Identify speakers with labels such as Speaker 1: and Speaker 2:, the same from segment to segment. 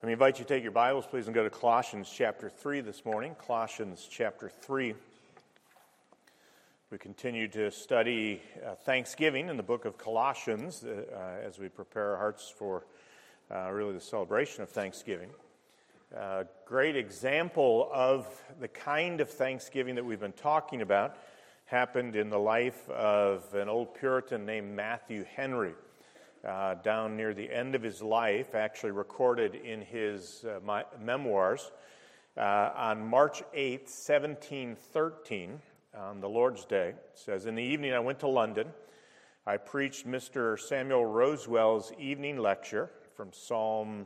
Speaker 1: Let me invite you to take your Bibles, please, and go to Colossians chapter 3 this morning. Colossians chapter 3. We continue to study Thanksgiving in the book of Colossians as we prepare our hearts for really the celebration of Thanksgiving. A great example of the kind of Thanksgiving that we've been talking about happened in the life of an old Puritan named Matthew Henry. Down near the end of his life, actually recorded in his memoirs, on March 8, 1713, on the Lord's Day, it says, "In the evening I went to London. I preached Mr. Samuel Rosewell's evening lecture from Psalm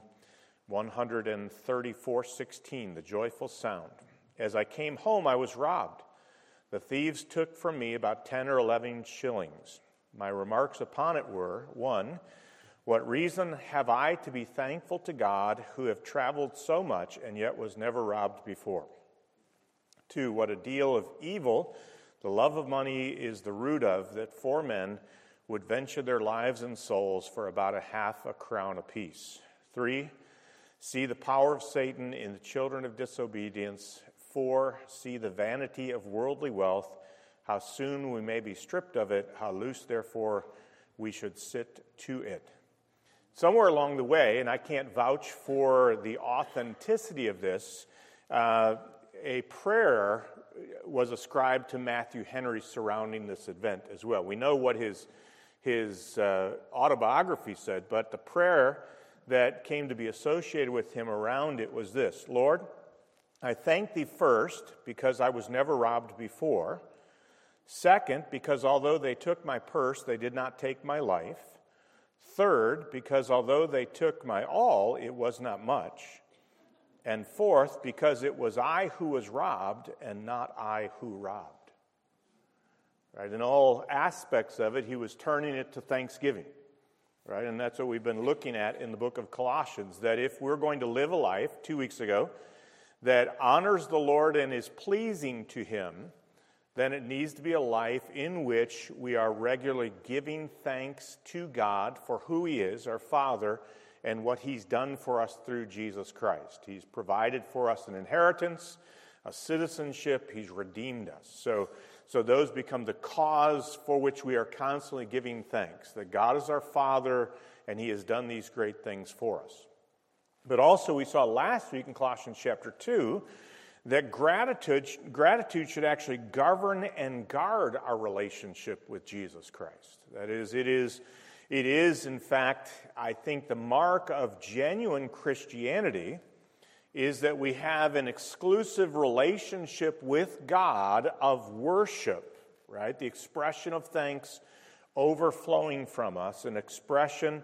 Speaker 1: 134:16, the joyful sound. As I came home, I was robbed. The thieves took from me about 10 or 11 shillings. My remarks upon it were, 1, what reason have I to be thankful to God who have traveled so much and yet was never robbed before? 2, what a deal of evil the love of money is the root of, that 4 men would venture their lives and souls for about a half a crown apiece. 3, see the power of Satan in the children of disobedience. 4, see the vanity of worldly wealth, how soon we may be stripped of it, how loose, therefore, we should sit to it." Somewhere along the way, and I can't vouch for the authenticity of this, a prayer was ascribed to Matthew Henry surrounding this event as well. We know what his autobiography said, but the prayer that came to be associated with him around it was this: "Lord, I thank thee first, because I was never robbed before. Second, because although they took my purse, they did not take my life. Third, because although they took my all, it was not much. And fourth, because it was I who was robbed and not I who robbed." Right? In all aspects of it, he was turning it to thanksgiving. Right? And that's what we've been looking at in the book of Colossians, that if we're going to live a life, 2 weeks ago, that honors the Lord and is pleasing to him, then it needs to be a life in which we are regularly giving thanks to God for who he is, our Father, and what he's done for us through Jesus Christ. He's provided for us an inheritance, a citizenship. He's redeemed us. So those become the cause for which we are constantly giving thanks, that God is our Father and he has done these great things for us. But also we saw last week in Colossians chapter 2 that gratitude should actually govern and guard our relationship with Jesus Christ. That is, it is in fact, I think the mark of genuine Christianity is that we have an exclusive relationship with God of worship, right? The expression of thanks overflowing from us, an expression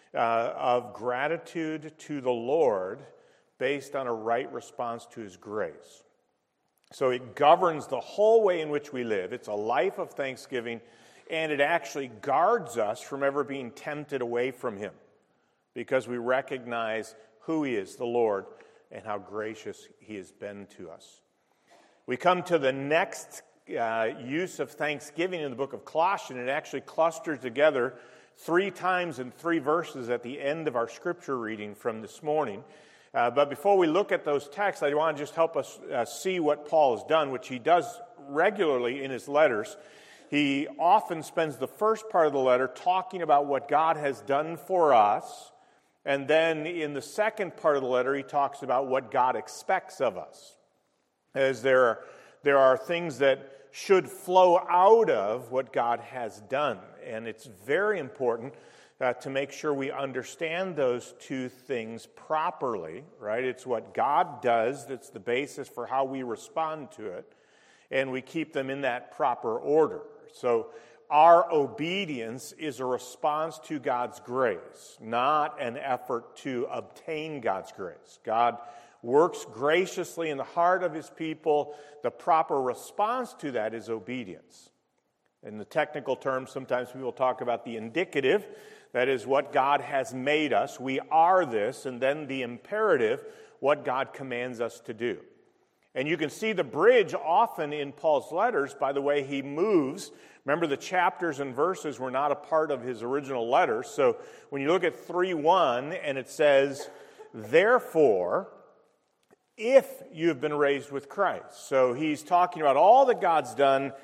Speaker 1: of gratitude to the Lord based on a right response to his grace. So it governs the whole way in which we live. It's a life of thanksgiving, and it actually guards us from ever being tempted away from him, because we recognize who he is, the Lord, and how gracious he has been to us. We come to the next use of thanksgiving in the book of Colossians. It actually clusters together 3 times in 3 verses at the end of our scripture reading from this morning. But before we look at those texts, I want to just help us see what Paul has done, which he does regularly in his letters. He often spends the first part of the letter talking about what God has done for us, and then in the second part of the letter, he talks about what God expects of us. As there are things that should flow out of what God has done, and it's very important to make sure we understand those 2 things properly, right? It's what God does that's the basis for how we respond to it, and we keep them in that proper order. So our obedience is a response to God's grace, not an effort to obtain God's grace. God works graciously in the heart of his people. The proper response to that is obedience. In the technical terms, sometimes people talk about the indicative. That is what God has made us. We are this. And then the imperative, what God commands us to do. And you can see the bridge often in Paul's letters by the way he moves. Remember, the chapters and verses were not a part of his original letter. So when you look at 3:1 and it says, therefore, if you've been raised with Christ. So he's talking about all that God's done.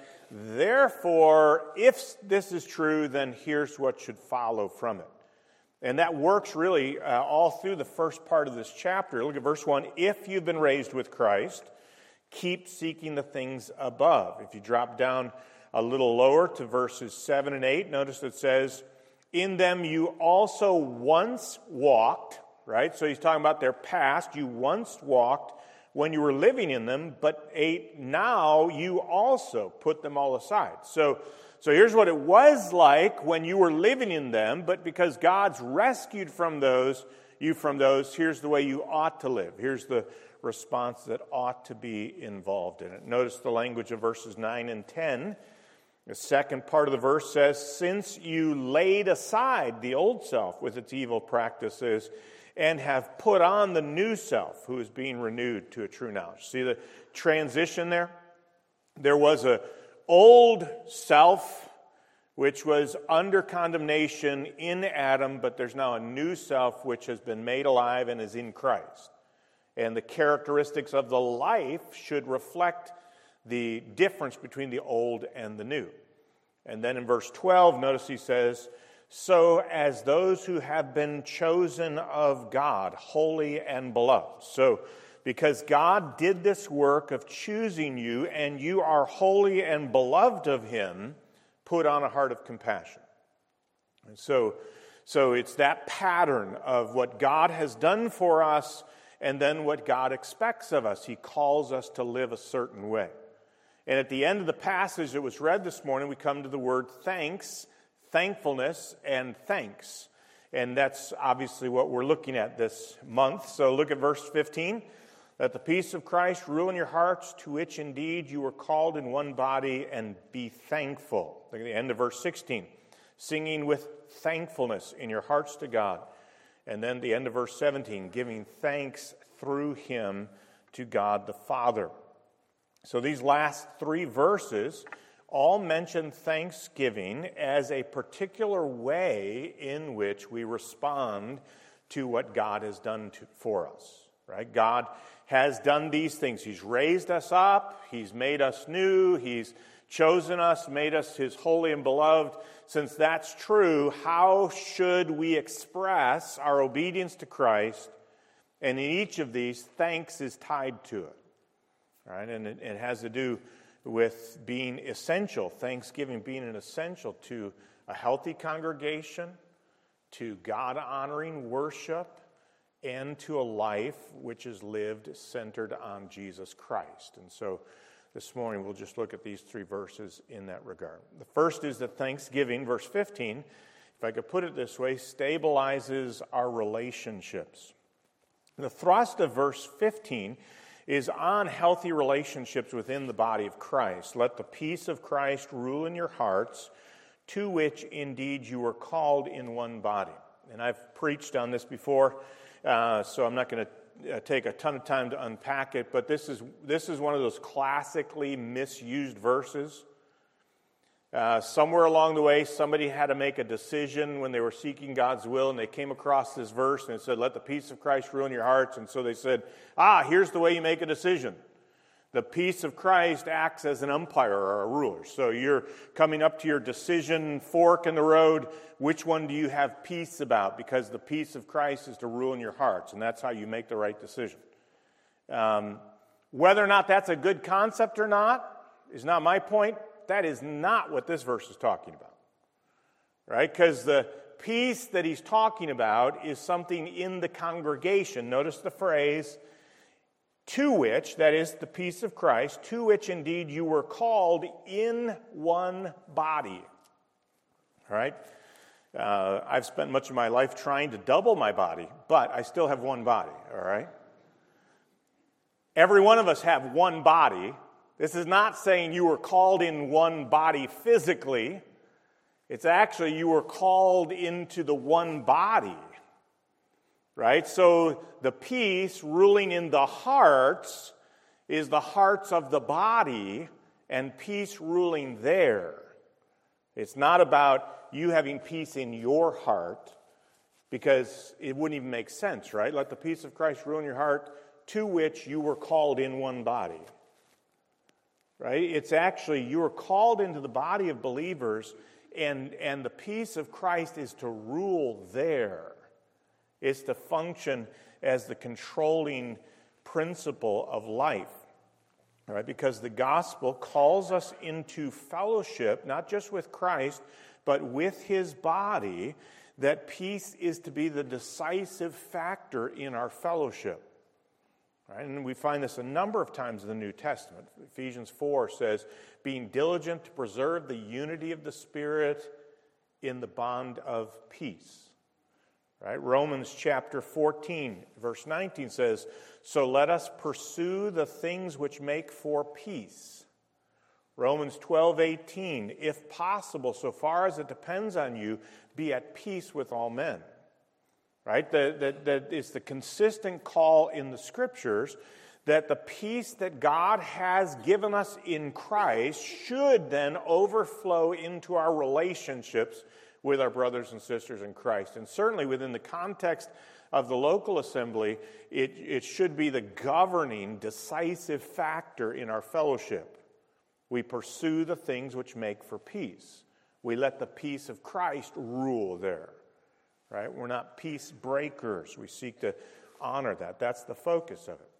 Speaker 1: Therefore, if this is true, then here's what should follow from it. And that works really all through the first part of this chapter. Look at verse 1. If you've been raised with Christ, keep seeking the things above. If you drop down a little lower to verses 7 and 8, notice it says, in them you also once walked, right? So he's talking about their past. You once walked when you were living in them, but 8, now you also put them all aside. So here's what it was like when you were living in them, but because God's rescued you from those, here's the way you ought to live. Here's the response that ought to be involved in it. Notice the language of verses 9 and 10. The second part of the verse says, since you laid aside the old self with its evil practices and have put on the new self who is being renewed to a true knowledge. See the transition there? There was an old self which was under condemnation in Adam, but there's now a new self which has been made alive and is in Christ. And the characteristics of the life should reflect the difference between the old and the new. And then in verse 12, notice he says, so as those who have been chosen of God, holy and beloved. So because God did this work of choosing you, and you are holy and beloved of him, put on a heart of compassion. And so it's that pattern of what God has done for us and then what God expects of us. He calls us to live a certain way. And at the end of the passage that was read this morning, we come to the word thanks, thankfulness, and thanks. And that's obviously what we're looking at this month. So look at verse 15. Let the peace of Christ rule in your hearts, to which indeed you were called in one body, and be thankful. Look at the end of verse 16. Singing with thankfulness in your hearts to God. And then the end of verse 17, giving thanks through him to God the Father. So these last 3 verses all mention thanksgiving as a particular way in which we respond to what God has done for us. Right? God has done these things. He's raised us up. He's made us new. He's chosen us, made us his holy and beloved. Since that's true, how should we express our obedience to Christ? And in each of these, thanks is tied to it. Right? And it has to do with being essential, thanksgiving being an essential to a healthy congregation, to God-honoring worship, and to a life which is lived centered on Jesus Christ. And so this morning we'll just look at these 3 verses in that regard. The first is that thanksgiving, verse 15, if I could put it this way, stabilizes our relationships. The thrust of verse 15 is on healthy relationships within the body of Christ. Let the peace of Christ rule in your hearts, to which indeed you were called in one body. And I've preached on this before, so I'm not going to take a ton of time to unpack it, but this is one of those classically misused verses. Somewhere along the way, somebody had to make a decision when they were seeking God's will, and they came across this verse, and it said, let the peace of Christ rule in your hearts. And so they said, here's the way you make a decision. The peace of Christ acts as an umpire or a ruler. So you're coming up to your decision fork in the road. Which one do you have peace about? Because the peace of Christ is to rule in your hearts, and that's how you make the right decision. Whether or not that's a good concept or not is not my point. That is not what this verse is talking about, right? Because the peace that he's talking about is something in the congregation. Notice the phrase, to which, that is the peace of Christ, to which indeed you were called in one body, all right? I've spent much of my life trying to double my body, but I still have one body, all right? Every one of us have one body. This is not saying you were called in one body physically. It's actually you were called into the one body, right? So the peace ruling in the hearts is the hearts of the body and peace ruling there. It's not about you having peace in your heart. because it wouldn't even make sense, right? Let the peace of Christ rule in your heart, to which you were called in one body. Right? It's actually, you are called into the body of believers, and the peace of Christ is to rule there. It's to function as the controlling principle of life. All right? Because the gospel calls us into fellowship, not just with Christ, but with his body, that peace is to be the decisive factor in our fellowship. Right? And we find this a number of times in the New Testament. Ephesians 4 says, being diligent to preserve the unity of the Spirit in the bond of peace. Right? Romans chapter 14, verse 19 says, so let us pursue the things which make for peace. Romans 12:18, if possible, so far as it depends on you, be at peace with all men. Right? That is the consistent call in the Scriptures that the peace that God has given us in Christ should then overflow into our relationships with our brothers and sisters in Christ. And certainly within the context of the local assembly, it should be the governing, decisive factor in our fellowship. We pursue the things which make for peace. We let the peace of Christ rule there. Right? We're not peace breakers. We seek to honor that. That's the focus of it.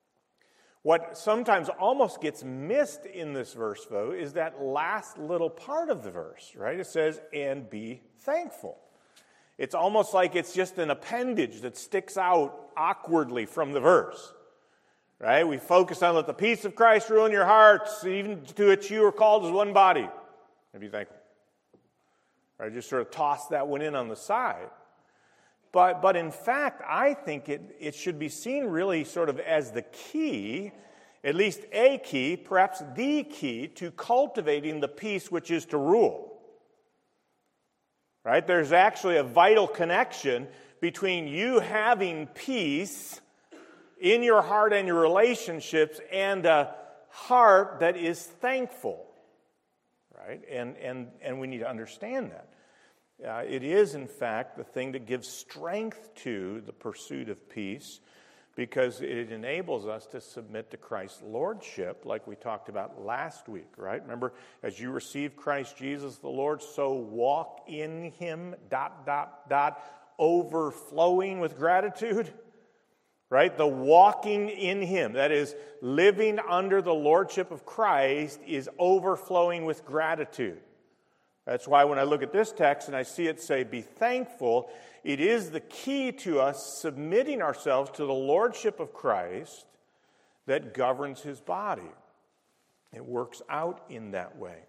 Speaker 1: What sometimes almost gets missed in this verse, though, is that last little part of the verse, right? It says, and be thankful. It's almost like it's just an appendage that sticks out awkwardly from the verse, right? We focus on let the peace of Christ rule in your hearts, even to which you are called as one body, and be thankful. Right? Just sort of toss that one in on the side. But in fact, I think it should be seen really sort of as the key, at least a key, perhaps the key to cultivating the peace which is to rule. Right? There's actually a vital connection between you having peace in your heart and your relationships and a heart that is thankful. Right? And we need to understand that. It is, in fact, the thing that gives strength to the pursuit of peace because it enables us to submit to Christ's lordship like we talked about last week, right? Remember, as you receive Christ Jesus the Lord, so walk in him, ... overflowing with gratitude. Right? The walking in him, that is, living under the lordship of Christ, is overflowing with gratitude. That's why when I look at this text and I see it say, be thankful, it is the key to us submitting ourselves to the lordship of Christ that governs his body. It works out in that way.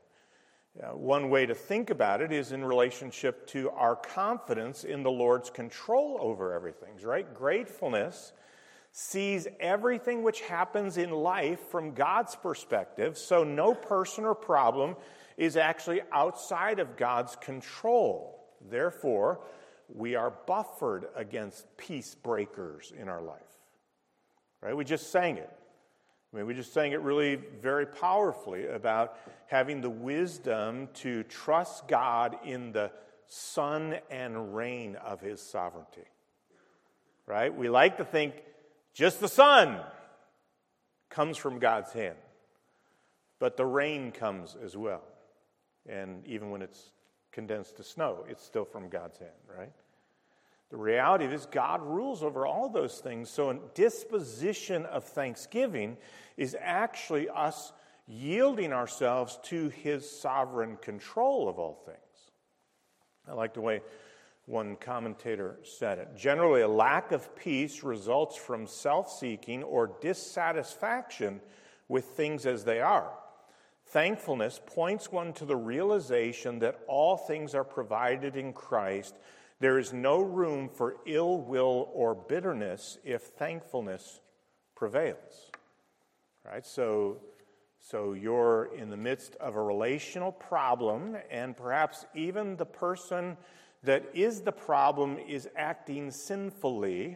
Speaker 1: One way to think about it is in relationship to our confidence in the Lord's control over everything, right? Gratefulness sees everything which happens in life from God's perspective, so no person or problem is actually outside of God's control. Therefore, we are buffered against peace breakers in our life. Right? We just sang it. We just sang it really very powerfully about having the wisdom to trust God in the sun and rain of his sovereignty. Right? We like to think just the sun comes from God's hand. But the rain comes as well. And even when it's condensed to snow, it's still from God's hand, right? The reality is God rules over all those things. So a disposition of thanksgiving is actually us yielding ourselves to his sovereign control of all things. I like the way one commentator said it. Generally, a lack of peace results from self-seeking or dissatisfaction with things as they are. Thankfulness points one to the realization that all things are provided in Christ. There is no room for ill will or bitterness if thankfulness prevails. Right? So you're in the midst of a relational problem, and perhaps even the person that is the problem is acting sinfully.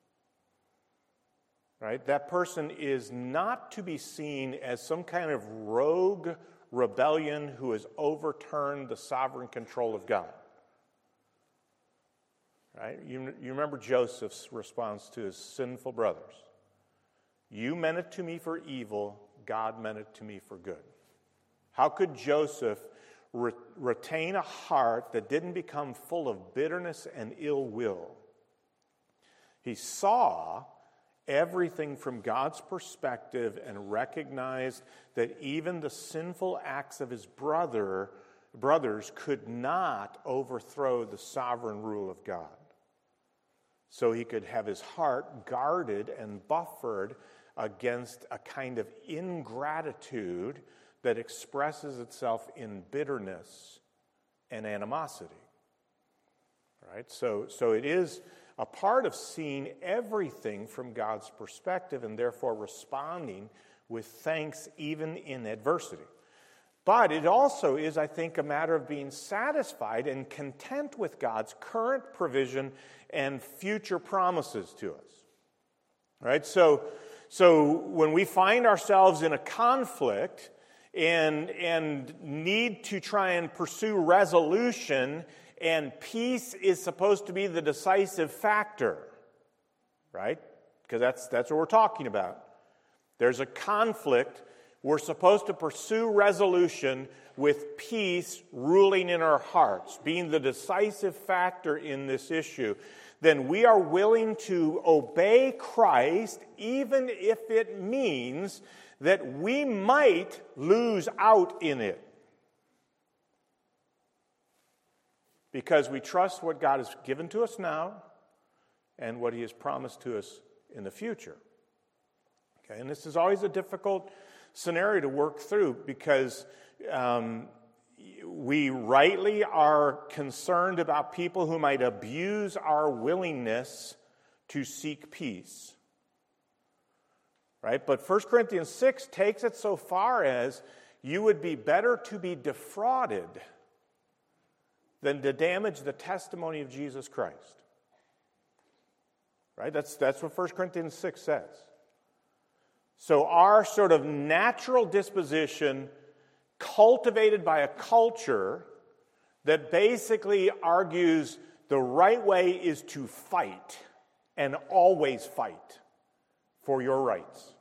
Speaker 1: Right? That person is not to be seen as some kind of rogue rebellion who has overturned the sovereign control of God. Right? You remember Joseph's response to his sinful brothers. You meant it to me for evil, God meant it to me for good. How could Joseph retain a heart that didn't become full of bitterness and ill will? He saw everything from God's perspective and recognized that even the sinful acts of his brothers could not overthrow the sovereign rule of God. So he could have his heart guarded and buffered against a kind of ingratitude that expresses itself in bitterness and animosity. Right? So it is a part of seeing everything from God's perspective and therefore responding with thanks even in adversity. But it also is, I think, a matter of being satisfied and content with God's current provision and future promises to us. Right? So when we find ourselves in a conflict and need to try and pursue resolution, and peace is supposed to be the decisive factor, right? Because that's what we're talking about. There's a conflict. We're supposed to pursue resolution with peace ruling in our hearts, being the decisive factor in this issue. Then we are willing to obey Christ, even if it means that we might lose out in it. Because we trust what God has given to us now and what he has promised to us in the future. Okay, and this is always a difficult scenario to work through because we rightly are concerned about people who might abuse our willingness to seek peace. Right? But 1 Corinthians 6 takes it so far as you would be better to be defrauded than to damage the testimony of Jesus Christ. Right? That's what 1 Corinthians 6 says. So our sort of natural disposition, cultivated by a culture that basically argues the right way is to fight and always fight for your rights,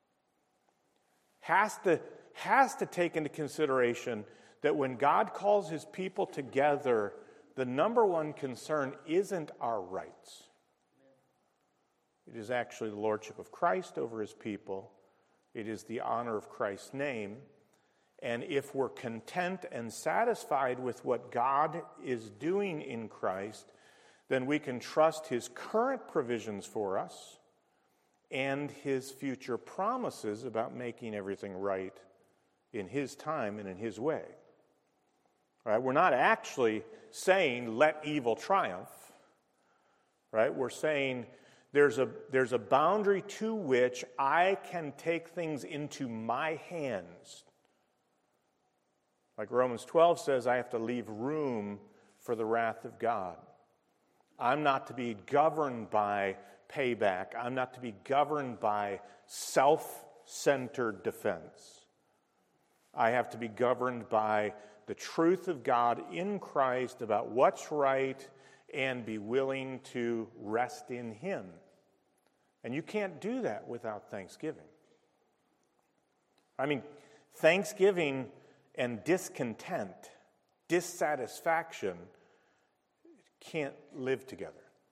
Speaker 1: has to take into consideration that when God calls his people together, the number one concern isn't our rights. It is actually the lordship of Christ over his people. It is the honor of Christ's name. And if we're content and satisfied with what God is doing in Christ, then we can trust his current provisions for us and his future promises about making everything right in his time and in his way. Right? We're not actually saying, let evil triumph. Right? We're saying there's a boundary to which I can take things into my hands. Like Romans 12 says, I have to leave room for the wrath of God. I'm not to be governed by payback. I'm not to be governed by self-centered defense. I have to be governed by the truth of God in Christ about what's right and be willing to rest in him. And you can't do that without thanksgiving. I mean, thanksgiving and discontent, dissatisfaction, can't live together.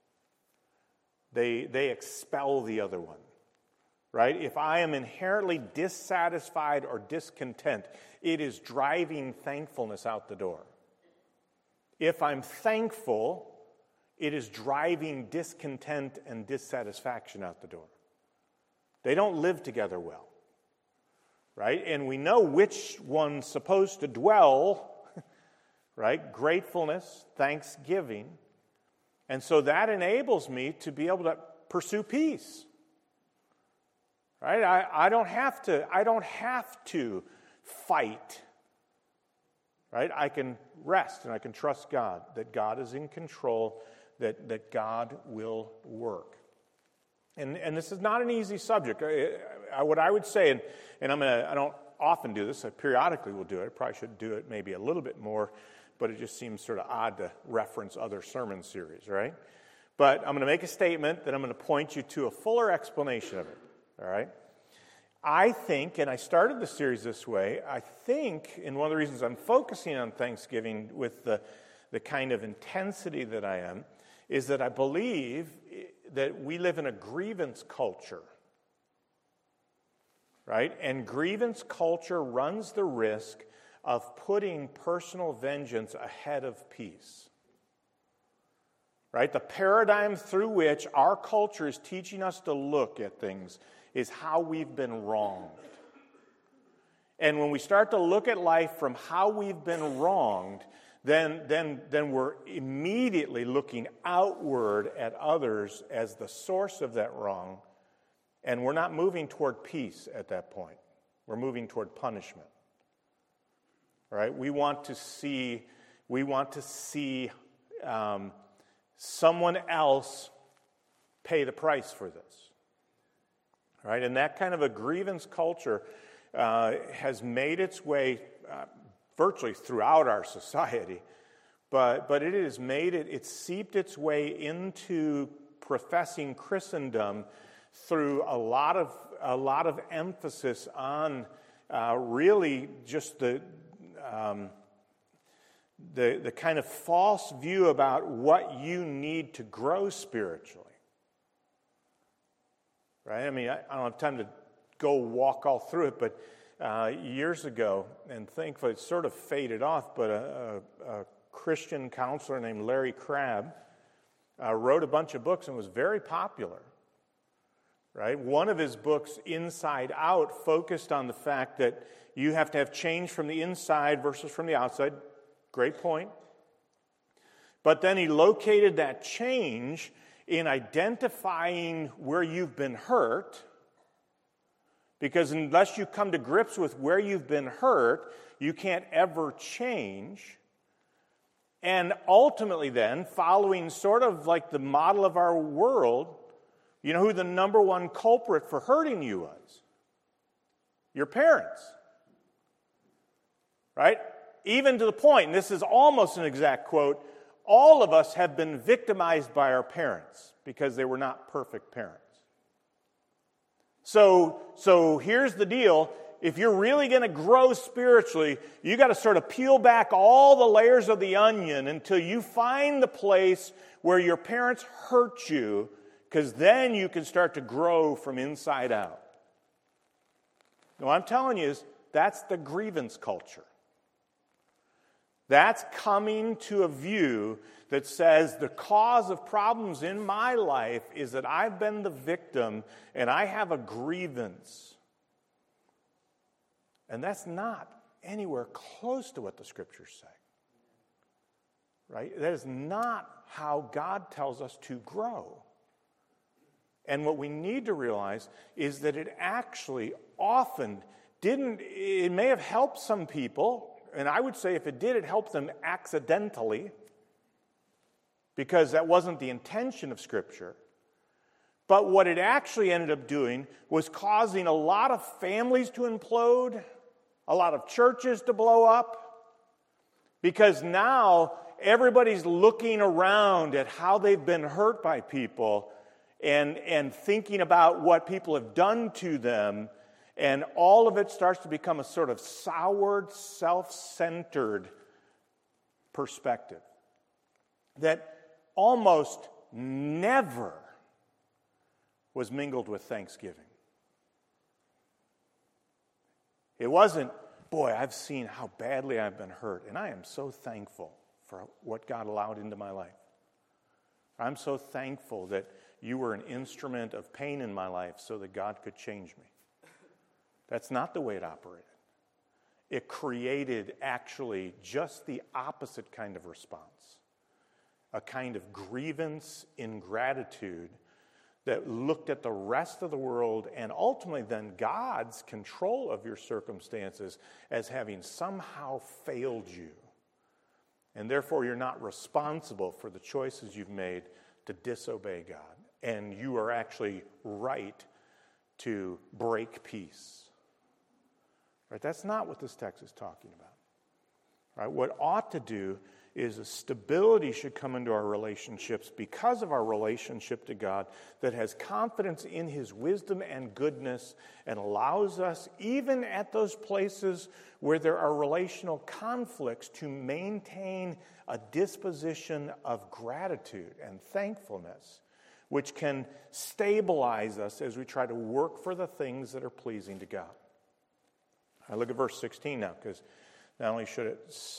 Speaker 1: They expel the other one, right? If I am inherently dissatisfied or discontent, it is driving thankfulness out the door. If I'm thankful, it is driving discontent and dissatisfaction out the door. They don't live together well, right? And we know which one's supposed to dwell, right? Gratefulness, thanksgiving. And so that enables me to be able to pursue peace. Right? I don't have to fight. Right? I can rest and I can trust God, that God is in control, that God will work. And this is not an easy subject. What I would say, and I don't often do this, I periodically will do it. I probably should do it maybe a little bit more, but it just seems sort of odd to reference other sermon series, right? But I'm going to make a statement that I'm going to point you to a fuller explanation of it, all right? I think, and I started the series this way, I think, and one of the reasons I'm focusing on Thanksgiving with the kind of intensity that I am, is that I believe that we live in a grievance culture, right? And grievance culture runs the risk of putting personal vengeance ahead of peace. Right? The paradigm through which our culture is teaching us to look at things is how we've been wronged. And when we start to look at life from how we've been wronged, then we're immediately looking outward at others as the source of that wrong, and we're not moving toward peace at that point. We're moving toward punishment. Right? We want to see someone else pay the price for this. Right? And that kind of a grievance culture has made its way virtually throughout our society, but it's seeped its way into professing Christendom through a lot of emphasis on really just the kind of false view about what you need to grow spiritually. Right? I mean, I don't have time to go walk all through it, but years ago, and thankfully it sort of faded off, but a Christian counselor named Larry Crabb wrote a bunch of books and was very popular. Right? One of his books, Inside Out, focused on the fact that you have to have change from the inside versus from the outside. Great point. But then he located that change in identifying where you've been hurt, because unless you come to grips with where you've been hurt, you can't ever change. And ultimately then, following sort of like the model of our world, you know who the number one culprit for hurting you was? Your parents. Right? Even to the point, and this is almost an exact quote, all of us have been victimized by our parents because they were not perfect parents. So here's the deal. If you're really going to grow spiritually, you got to sort of peel back all the layers of the onion until you find the place where your parents hurt you, because then you can start to grow from inside out. What I'm telling you is that's the grievance culture. That's coming to a view that says the cause of problems in my life is that I've been the victim and I have a grievance. And that's not anywhere close to what the Scriptures say. Right? That is not how God tells us to grow. And what we need to realize is that it actually often it may have helped some people, and I would say if it did, it helped them accidentally, because that wasn't the intention of Scripture. But what it actually ended up doing was causing a lot of families to implode, a lot of churches to blow up, because now everybody's looking around at how they've been hurt by people and thinking about what people have done to them, and all of it starts to become a sort of soured, self-centered perspective that almost never was mingled with thanksgiving. It wasn't, boy, I've seen how badly I've been hurt, and I am so thankful for what God allowed into my life. I'm so thankful that you were an instrument of pain in my life so that God could change me. That's not the way it operated. It created actually just the opposite kind of response, a kind of grievance, ingratitude that looked at the rest of the world and ultimately then God's control of your circumstances as having somehow failed you. And therefore you're not responsible for the choices you've made to disobey God. And you are actually right to break peace. Right? That's not what this text is talking about. Right? What ought to do is a stability should come into our relationships because of our relationship to God that has confidence in His wisdom and goodness and allows us, even at those places where there are relational conflicts, to maintain a disposition of gratitude and thankfulness, which can stabilize us as we try to work for the things that are pleasing to God. I look at verse 16 now, because not only should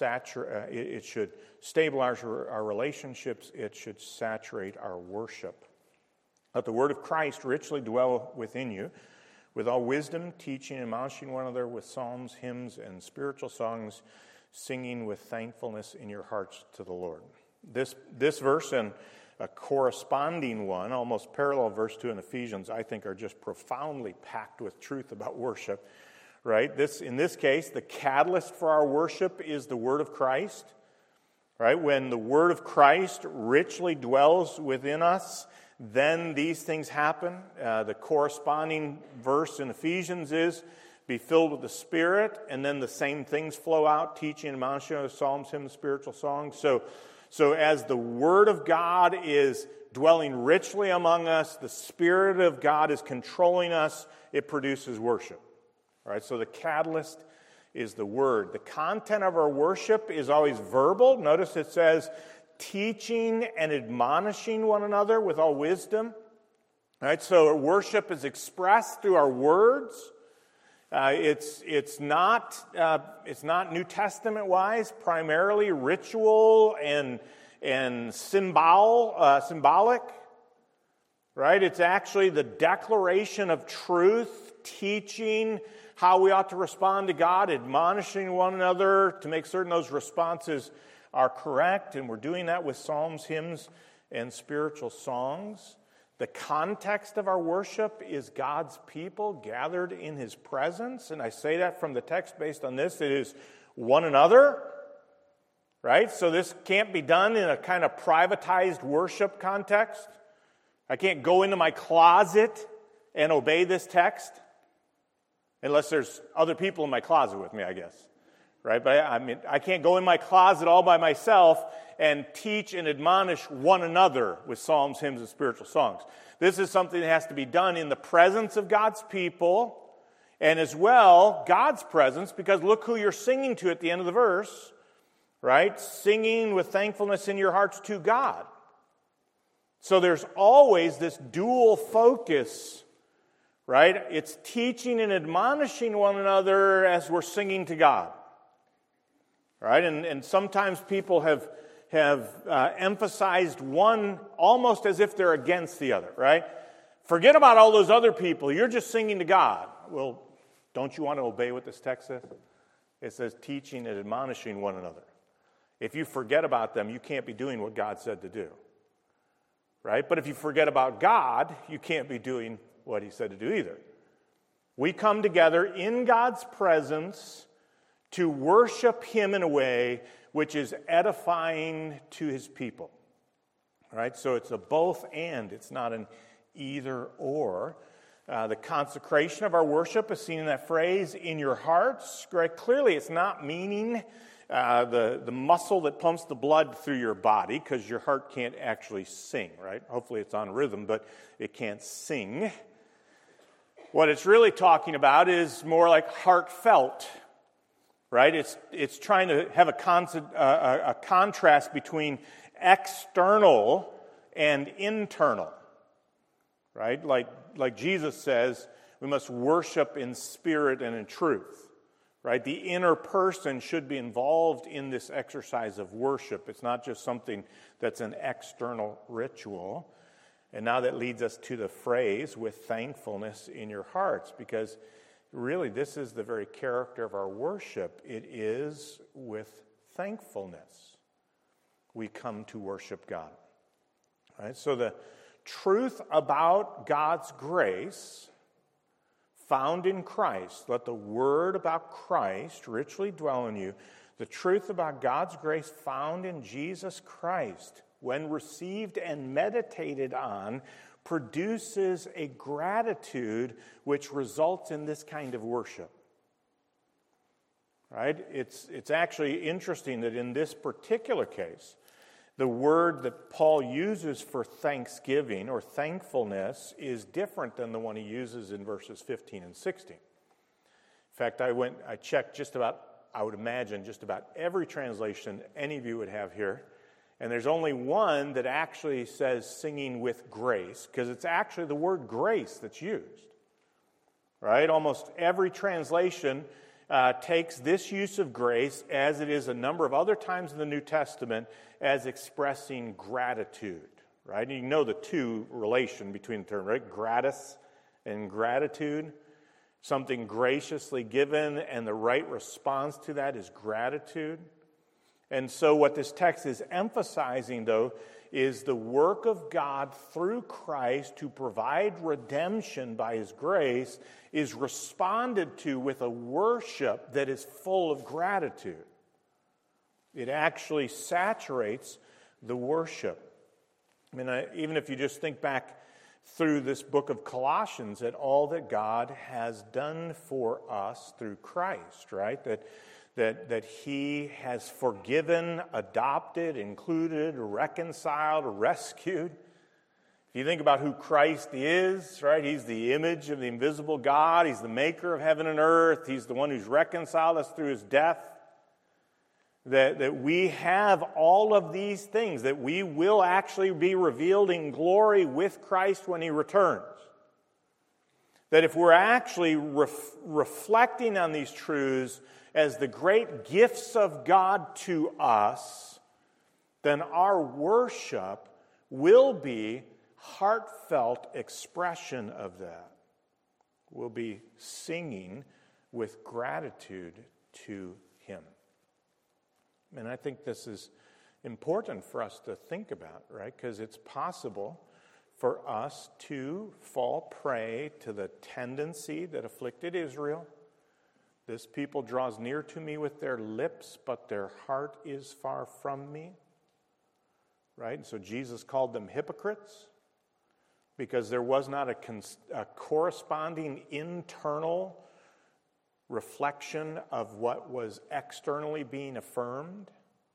Speaker 1: it should stabilize our relationships, it should saturate our worship. Let the word of Christ richly dwell within you, with all wisdom, teaching and admonishing one another with psalms, hymns, and spiritual songs, singing with thankfulness in your hearts to the Lord. This verse and a corresponding one, almost parallel verse 2 in Ephesians, I think are just profoundly packed with truth about worship. Right? In this case, the catalyst for our worship is the Word of Christ. Right? When the Word of Christ richly dwells within us, then these things happen. The corresponding verse in Ephesians is, be filled with the Spirit, and then the same things flow out, teaching, admonishing, psalms, hymns, spiritual songs. So as the Word of God is dwelling richly among us, the Spirit of God is controlling us, it produces worship. All right, so the catalyst is the Word. The content of our worship is always verbal. Notice it says, teaching and admonishing one another with all wisdom. All right, so our worship is expressed through our words. It's not New Testament wise, primarily ritual and symbolic. Right, it's actually the declaration of truth, teaching how we ought to respond to God, admonishing one another to make certain those responses are correct, and we're doing that with psalms, hymns, and spiritual songs. The context of our worship is God's people gathered in His presence, and I say that from the text based on this. It is one another, right? So this can't be done in a kind of privatized worship context. I can't go into my closet and obey this text. Unless there's other people in my closet with me, I guess. Right? But I can't go in my closet all by myself and teach and admonish one another with psalms, hymns, and spiritual songs. This is something that has to be done in the presence of God's people, and as well, God's presence, because look who you're singing to at the end of the verse, right? Singing with thankfulness in your hearts to God. So there's always this dual focus. Right? It's teaching and admonishing one another as we're singing to God. Right? And sometimes people have emphasized one almost as if they're against the other. Right? Forget about all those other people. You're just singing to God. Well, don't you want to obey what this text says? It says teaching and admonishing one another. If you forget about them, you can't be doing what God said to do. Right? But if you forget about God, you can't be doing what He said to do either. We come together in God's presence to worship Him in a way which is edifying to His people. All right, so it's a both and. It's not an either or. The consecration of our worship is seen in that phrase, in your hearts. Right? Clearly, it's not meaning the muscle that pumps the blood through your body, because your heart can't actually sing. Right? Hopefully, it's on rhythm, but it can't sing. What it's really talking about is more like heartfelt, right? It's trying to have a contrast between external and internal, right? Like Jesus says, we must worship in spirit and in truth, right? The inner person should be involved in this exercise of worship. It's not just something that's an external ritual. And now that leads us to the phrase, with thankfulness in your hearts, because really this is the very character of our worship. It is with thankfulness we come to worship God. All right? So the truth about God's grace found in Christ, let the word about Christ richly dwell in you. The truth about God's grace found in Jesus Christ, when received and meditated on, produces a gratitude which results in this kind of worship. right? It's actually interesting that in this particular case, the word that Paul uses for thanksgiving or thankfulness is different than the one he uses in verses 15 and 16. In fact, I checked just about, I would imagine, just about every translation any of you would have here. And there's only one that actually says singing with grace, because it's actually the word grace that's used. Right? Almost every translation takes this use of grace, as it is a number of other times in the New Testament, as expressing gratitude. Right? And you know the two relation between the terms, right? Gratis and gratitude. Something graciously given, and the right response to that is gratitude. And so what this text is emphasizing, though, is the work of God through Christ to provide redemption by His grace is responded to with a worship that is full of gratitude. It actually saturates the worship. I mean, even if you just think back through this book of Colossians at all that God has done for us through Christ, right? That He has forgiven, adopted, included, reconciled, rescued. If you think about who Christ is, right? He's the image of the invisible God. He's the maker of heaven and earth. He's the one who's reconciled us through His death. That we have all of these things, that we will actually be revealed in glory with Christ when He returns. That if we're actually reflecting on these truths as the great gifts of God to us, then our worship will be heartfelt expression of that. We'll be singing with gratitude to Him. And I think this is important for us to think about, right? Because it's possible for us to fall prey to the tendency that afflicted Israel. This people draws near to me with their lips, but their heart is far from me. Right? And so Jesus called them hypocrites because there was not a corresponding internal reflection of what was externally being affirmed.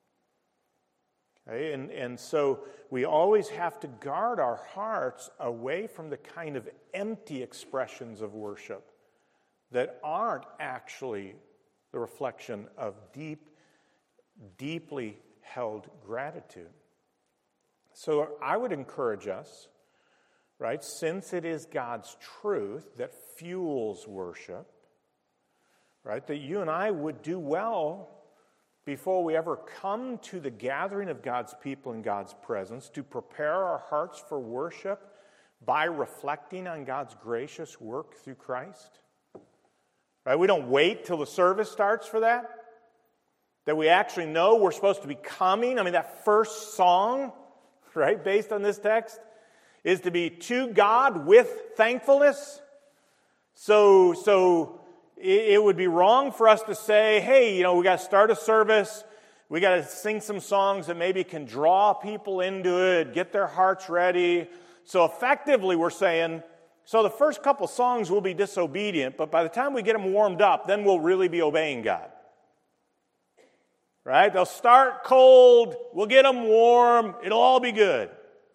Speaker 1: Okay? And so we always have to guard our hearts away from the kind of empty expressions of worship that aren't actually the reflection of deeply held gratitude. So I would encourage us, right, since it is God's truth that fuels worship, right, that you and I would do well before we ever come to the gathering of God's people in God's presence to prepare our hearts for worship by reflecting on God's gracious work through Christ. Right? We don't wait till the service starts for that. That we actually know we're supposed to be coming. I mean, that first song, right, based on this text, is to be to God with thankfulness. So it would be wrong for us to say, hey, we got to start a service. We got to sing some songs that maybe can draw people into it, get their hearts ready. So effectively, we're saying, so the first couple songs will be disobedient, but by the time we get them warmed up, then we'll really be obeying God. Right? They'll start cold, we'll get them warm, it'll all be good.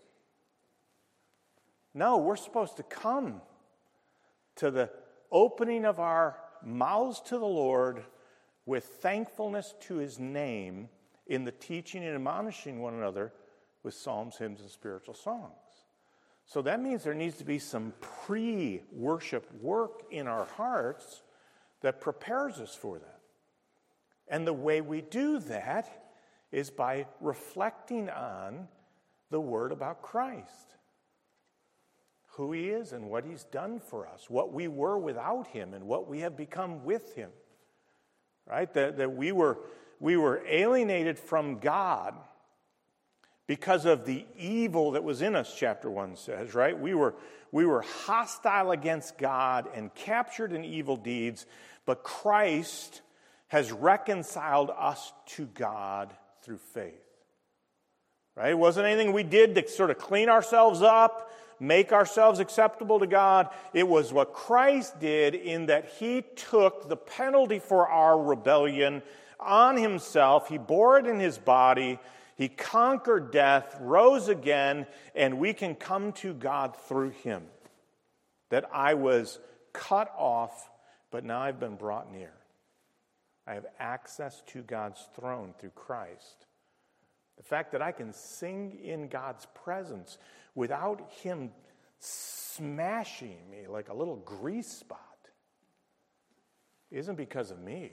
Speaker 1: No, we're supposed to come to the opening of our mouths to the Lord with thankfulness to His name in the teaching and admonishing one another with psalms, hymns, and spiritual songs. So that means there needs to be some pre-worship work in our hearts that prepares us for that. And the way we do that is by reflecting on the Word about Christ. Who He is and what He's done for us. What we were without Him and what we have become with Him. Right? That we were alienated from God because of the evil that was in us, chapter 1 says, right? We were hostile against God and captured in evil deeds, but Christ has reconciled us to God through faith. Right? It wasn't anything we did to sort of clean ourselves up, make ourselves acceptable to God. It was what Christ did in that he took the penalty for our rebellion on himself. He bore it in his body. He conquered death, rose again, and we can come to God through him. That I was cut off, but now I've been brought near. I have access to God's throne through Christ. The fact that I can sing in God's presence without him smashing me like a little grease spot isn't because of me.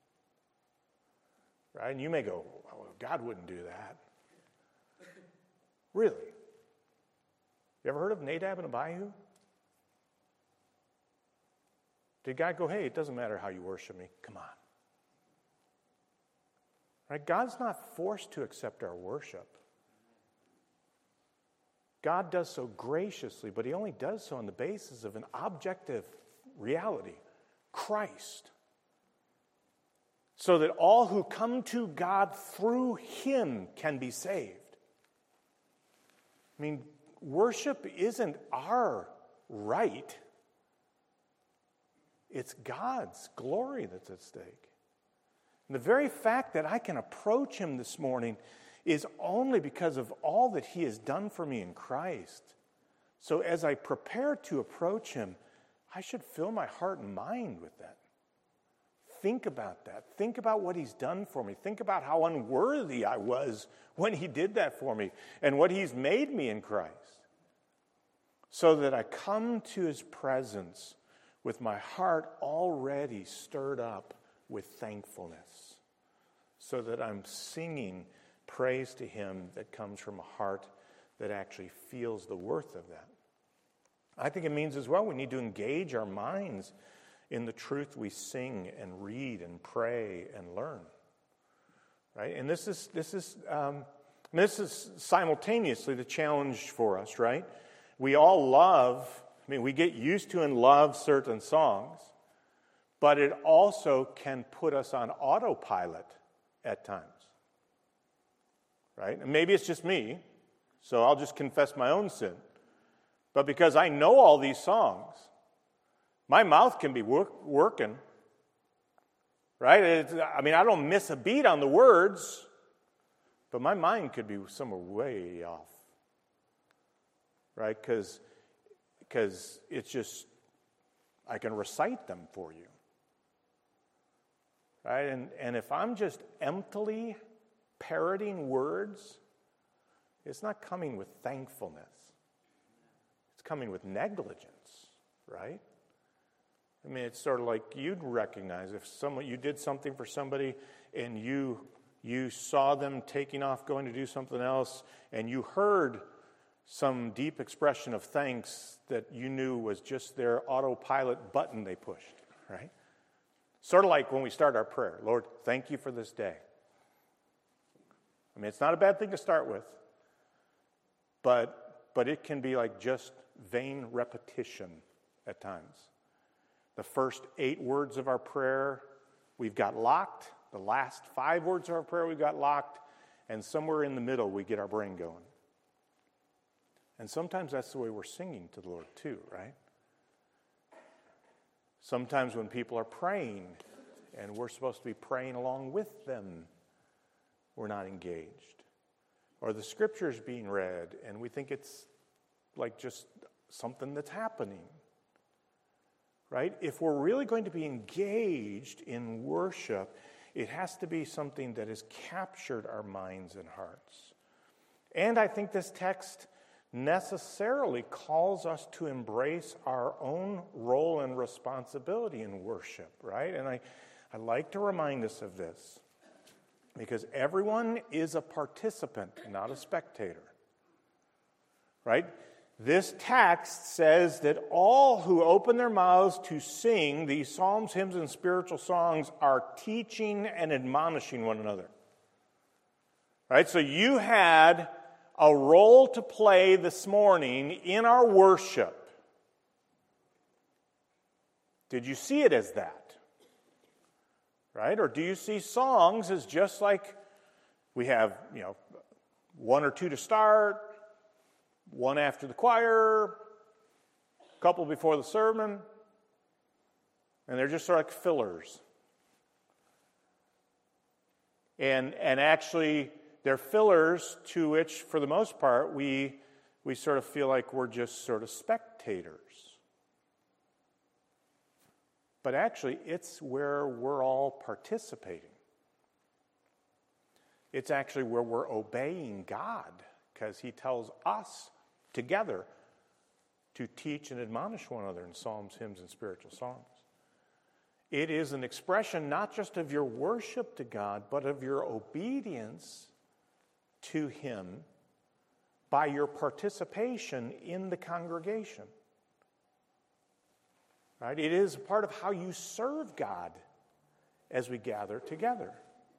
Speaker 1: Right? And you may go, well, God wouldn't do that. Really? You ever heard of Nadab and Abihu? Did God go, hey, it doesn't matter how you worship me. Come on. Right? God's not forced to accept our worship. God does so graciously, but he only does so on the basis of an objective reality, Christ. So that all who come to God through him can be saved. I mean, worship isn't our right. It's God's glory that's at stake. And the very fact that I can approach him this morning is only because of all that he has done for me in Christ. So as I prepare to approach him, I should fill my heart and mind with that. Think about that. Think about what he's done for me. Think about how unworthy I was when he did that for me and what he's made me in Christ. So that I come to his presence with my heart already stirred up with thankfulness, so that I'm singing praise to him that comes from a heart that actually feels the worth of that. I think it means as well we need to engage our minds in the truth we sing and read and pray and learn. Right? And this is simultaneously the challenge for us, right? We all we get used to and love certain songs, but it also can put us on autopilot at times. Right? And maybe it's just me, so I'll just confess my own sin. But because I know all these songs, my mouth can be working. Right? I don't miss a beat on the words, but my mind could be somewhere way off. Right? Because it's just, I can recite them for you. Right? And if I'm just emptily parroting words, it's not coming with thankfulness. It's coming with negligence, right? I mean, it's sort of like you'd recognize if you did something for somebody and you saw them taking off, going to do something else, and you heard some deep expression of thanks that you knew was just their autopilot button they pushed, right? Sort of like when we start our prayer, Lord, thank you for this day. I mean, it's not a bad thing to start with, but it can be like just vain repetition at times. The first 8 words of our prayer, we've got locked. The last 5 words of our prayer, we've got locked. And somewhere in the middle, we get our brain going. And sometimes that's the way we're singing to the Lord too, right? Sometimes when people are praying and we're supposed to be praying along with them, we're not engaged. Or the scripture's being read and we think it's like just something that's happening. Right? If we're really going to be engaged in worship, it has to be something that has captured our minds and hearts. And I think this text necessarily calls us to embrace our own role and responsibility in worship, right? And I like to remind us of this because everyone is a participant, not a spectator, right? This text says that all who open their mouths to sing these psalms, hymns, and spiritual songs are teaching and admonishing one another. Right? So you had a role to play this morning in our worship. Did you see it as that? Right? Or do you see songs as just like we have, 1 or 2 to start, one after the choir, a couple before the sermon, and they're just sort of like fillers. And actually, they're fillers to which, for the most part, we sort of feel like we're just sort of spectators. But actually, it's where we're all participating. It's actually where we're obeying God, because He tells us together to teach and admonish one another in psalms, hymns, and spiritual songs. It is an expression not just of your worship to God, but of your obedience to Him by your participation in the congregation. Right? It is a part of how you serve God as we gather together.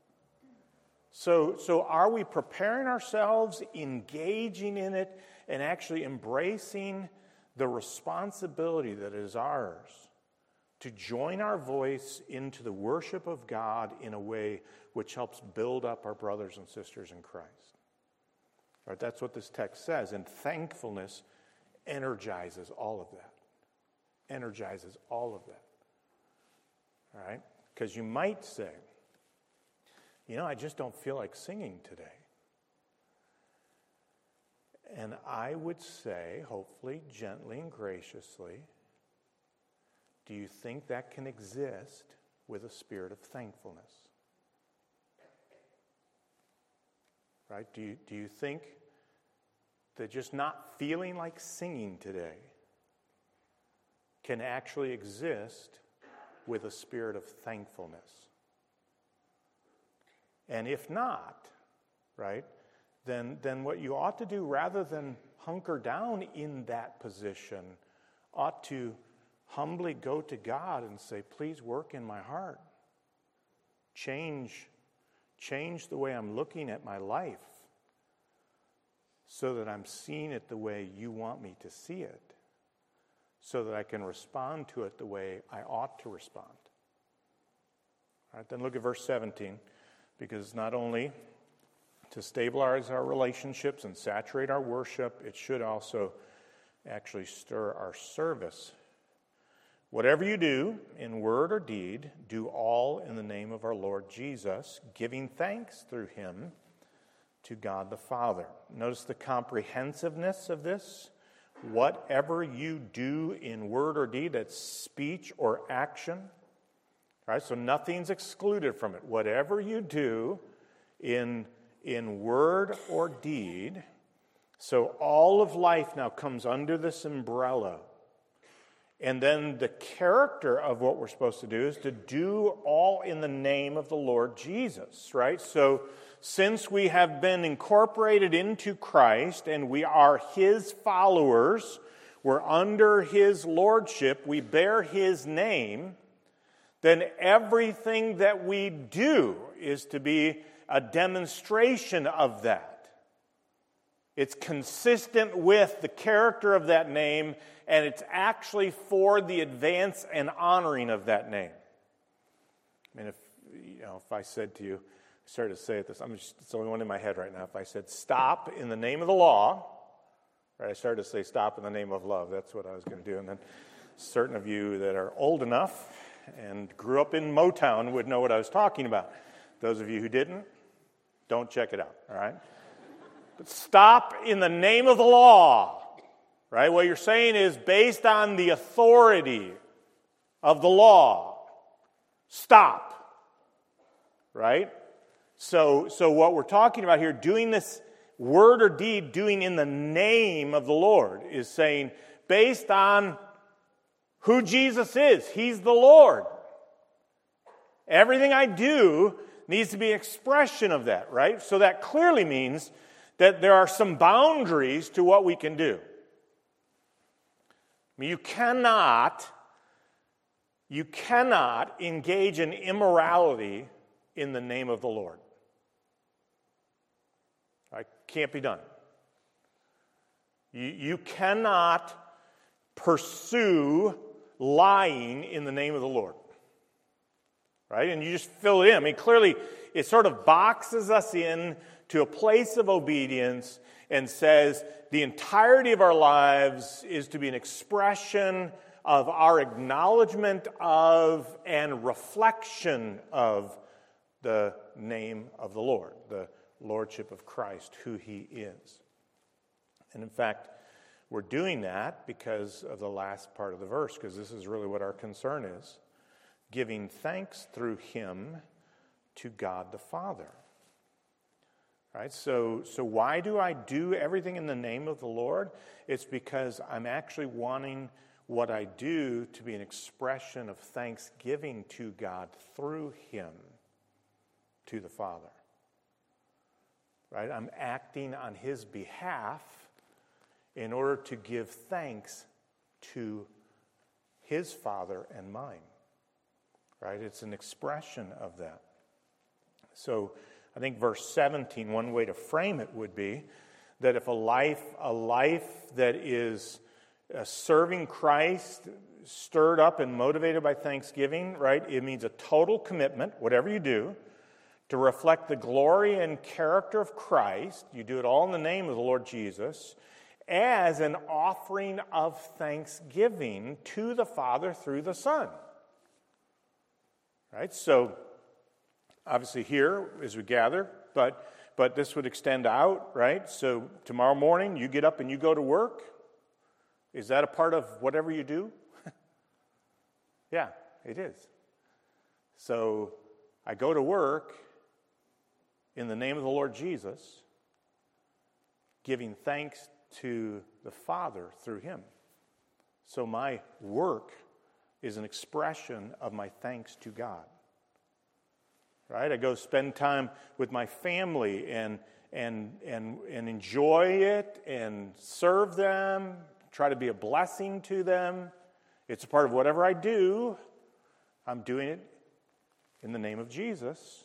Speaker 1: So are we preparing ourselves, engaging in it, and actually embracing the responsibility that is ours to join our voice into the worship of God in a way which helps build up our brothers and sisters in Christ? Right, that's what this text says, and thankfulness energizes all of that. Energizes all of that. All right? Because you might say, I just don't feel like singing today. And I would say, hopefully, gently and graciously, do you think that can exist with a spirit of thankfulness? Right? Do you think that just not feeling like singing today can actually exist with a spirit of thankfulness? And if not, right, then what you ought to do, rather than hunker down in that position, ought to humbly go to God and say, please work in my heart. Change the way I'm looking at my life so that I'm seeing it the way you want me to see it, so that I can respond to it the way I ought to respond. All right, then look at verse 17, because not only to stabilize our relationships and saturate our worship, it should also actually stir our service. Whatever you do, in word or deed, do all in the name of our Lord Jesus, giving thanks through Him to God the Father. Notice the comprehensiveness of this. Whatever you do in word or deed, that's speech or action. Right? So nothing's excluded from it. Whatever you do in word or deed, so all of life now comes under this umbrella. And then the character of what we're supposed to do is to do all in the name of the Lord Jesus, right? So since we have been incorporated into Christ and we are His followers, we're under His lordship, we bear His name, then everything that we do is to be a demonstration of that. It's consistent with the character of that name, and it's actually for the advance and honoring of that name. I mean, if I said to you, I started to say it this, it's the only one in my head right now. If I said, stop in the name of the law, right, I started to say, stop in the name of love. That's what I was going to do. And then certain of you that are old enough and grew up in Motown would know what I was talking about. Those of you who didn't, don't check it out, all right? But stop in the name of the law, right? What you're saying is based on the authority of the law. Stop, right? So what we're talking about here, doing this word or deed, doing in the name of the Lord, is saying based on who Jesus is. He's the Lord. Everything I do needs to be an expression of that, right? So that clearly means that there are some boundaries to what we can do. I mean, you cannot engage in immorality in the name of the Lord. It can't be done. You cannot pursue lying in the name of the Lord. Right? And you just fill it in. I mean, clearly, it sort of boxes us in to a place of obedience, and says the entirety of our lives is to be an expression of our acknowledgement of and reflection of the name of the Lord, the Lordship of Christ, who He is. And in fact, we're doing that because of the last part of the verse, because this is really what our concern is, giving thanks through Him to God the Father. Right? So why do I do everything in the name of the Lord? It's because I'm actually wanting what I do to be an expression of thanksgiving to God through Him to the Father. Right? I'm acting on His behalf in order to give thanks to His Father and mine. Right? It's an expression of that. So I think verse 17, one way to frame it would be that if a life that is serving Christ, stirred up and motivated by thanksgiving, right, it means a total commitment, whatever you do, to reflect the glory and character of Christ. You do it all in the name of the Lord Jesus, as an offering of thanksgiving to the Father through the Son. Right? So, obviously here, as we gather, but this would extend out, right? So, tomorrow morning, you get up and you go to work. Is that a part of whatever you do? Yeah, it is. So, I go to work in the name of the Lord Jesus, giving thanks to the Father through Him. So my work is an expression of my thanks to God. Right? I go spend time with my family and enjoy it and serve them, try to be a blessing to them. It's a part of whatever I do. I'm doing it in the name of Jesus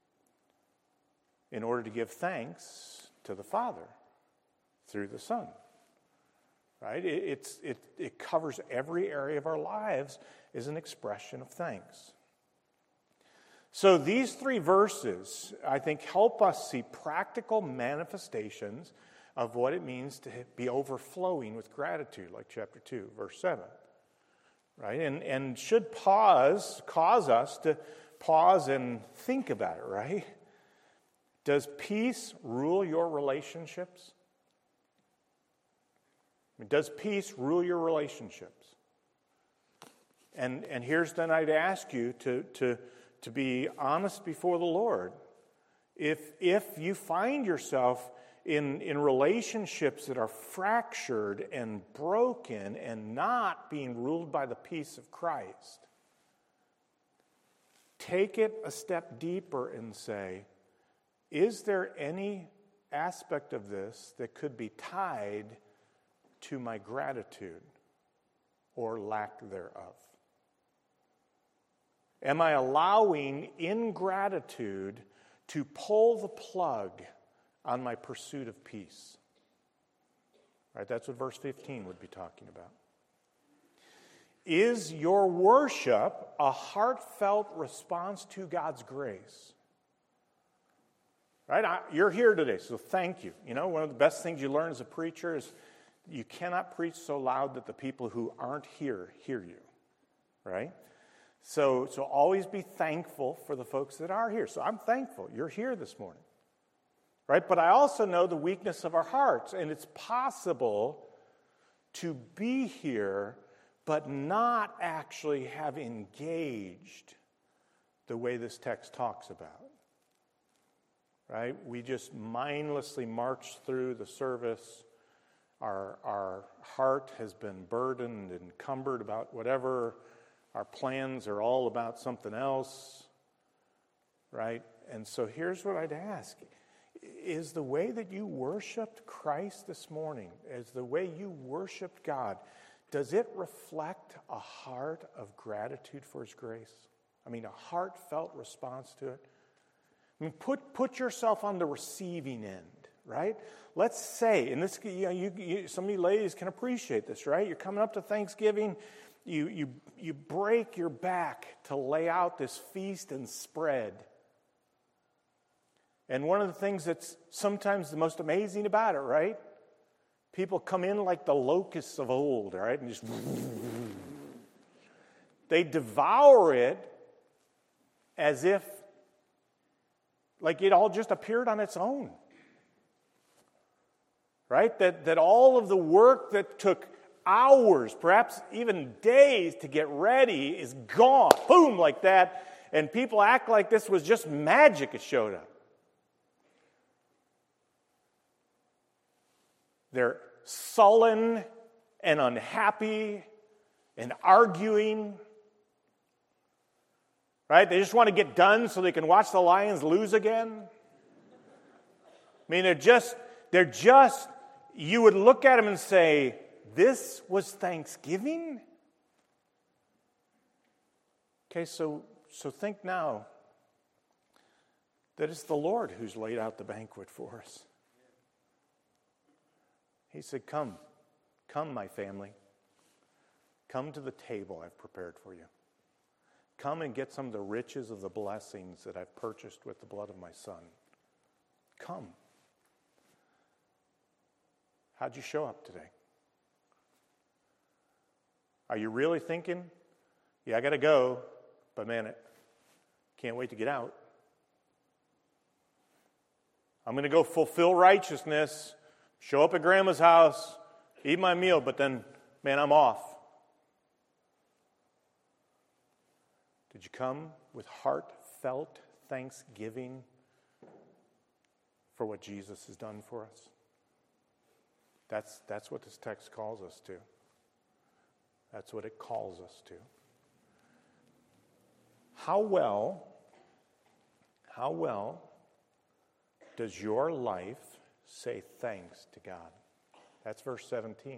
Speaker 1: in order to give thanks to the Father through the Son. Right? It covers every area of our lives as an expression of thanks. So these three verses, I think, help us see practical manifestations of what it means to be overflowing with gratitude, like chapter 2, verse 7. Right? And should cause us to pause and think about it, right? Does peace rule your relationships? Does peace rule your relationships? And here's then I'd ask you to be honest before the Lord. If you find yourself in relationships that are fractured and broken and not being ruled by the peace of Christ, take it a step deeper and say, is there any aspect of this that could be tied to my gratitude or lack thereof? Am I allowing ingratitude to pull the plug on my pursuit of peace? Right, that's what verse 15 would be talking about. Is your worship a heartfelt response to God's grace? Right, you're here today, so thank you. You know, one of the best things you learn as a preacher is you cannot preach so loud that the people who aren't here hear you. Right? So always be thankful for the folks that are here. So I'm thankful you're here this morning. Right? But I also know the weakness of our hearts, and it's possible to be here but not actually have engaged the way this text talks about. Right? We just mindlessly march through the service. Our heart has been burdened and encumbered about whatever. Our plans are all about something else, right? And so here's what I'd ask. Is the way that you worshiped Christ this morning, is the way you worshiped God, does it reflect a heart of gratitude for His grace? I mean, a heartfelt response to it? I mean, put yourself on the receiving end, right? Let's say, and this, some of you ladies can appreciate this, right? You're coming up to Thanksgiving. You break your back to lay out this feast and spread. And one of the things that's sometimes the most amazing about it, right? People come in like the locusts of old, right? And just they devour it as if like it all just appeared on its own. Right? That all of the work that took hours, perhaps even days to get ready is gone. Boom, like that. And people act like this was just magic that showed up. They're sullen and unhappy and arguing. Right? They just want to get done so they can watch the Lions lose again. I mean, they're just, you would look at them and say, this was Thanksgiving? Okay, so think now that it's the Lord who's laid out the banquet for us. He said, come, my family. Come to the table I've prepared for you. Come and get some of the riches of the blessings that I've purchased with the blood of my Son. Come. How'd you show up today? Are you really thinking, yeah, I got to go, but man, I can't wait to get out. I'm going to go fulfill righteousness, show up at Grandma's house, eat my meal, but then, man, I'm off. Did you come with heartfelt thanksgiving for what Jesus has done for us? That's what this text calls us to. That's what it calls us to. How well does your life say thanks to God? That's verse 17.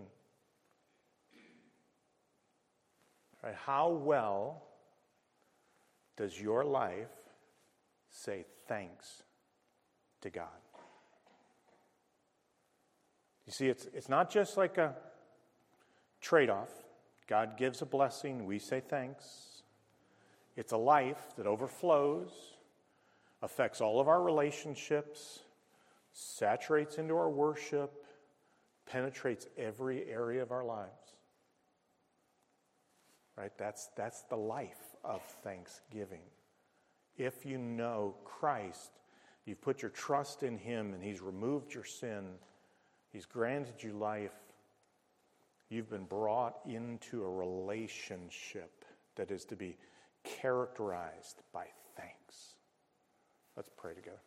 Speaker 1: Right, how well does your life say thanks to God? You see, it's not just like a trade-off. God gives a blessing, we say thanks. It's a life that overflows, affects all of our relationships, saturates into our worship, penetrates every area of our lives. Right? That's the life of thanksgiving. If you know Christ, you've put your trust in Him and He's removed your sin, He's granted you life, you've been brought into a relationship that is to be characterized by thanks. Let's pray together.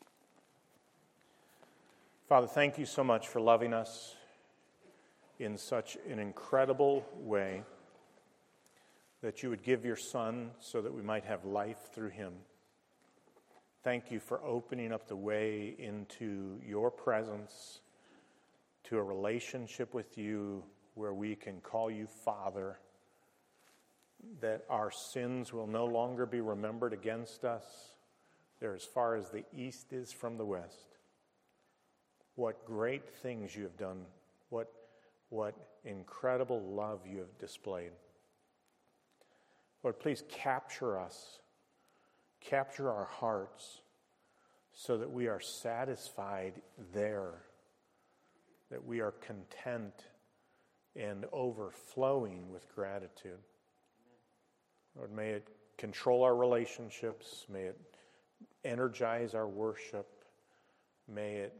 Speaker 1: Father, thank you so much for loving us in such an incredible way that you would give your Son so that we might have life through Him. Thank you for opening up the way into your presence, to a relationship with you where we can call you Father, that our sins will no longer be remembered against us. They're as far as the east is from the west. What great things you have done. What incredible love you have displayed. Lord, please capture us. Capture our hearts so that we are satisfied there, that we are content and overflowing with gratitude. Lord, may it control our relationships. May it energize our worship. May it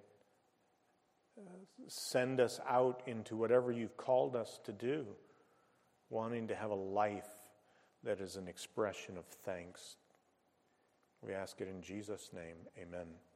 Speaker 1: send us out into whatever you've called us to do, wanting to have a life that is an expression of thanks. We ask it in Jesus' name. Amen.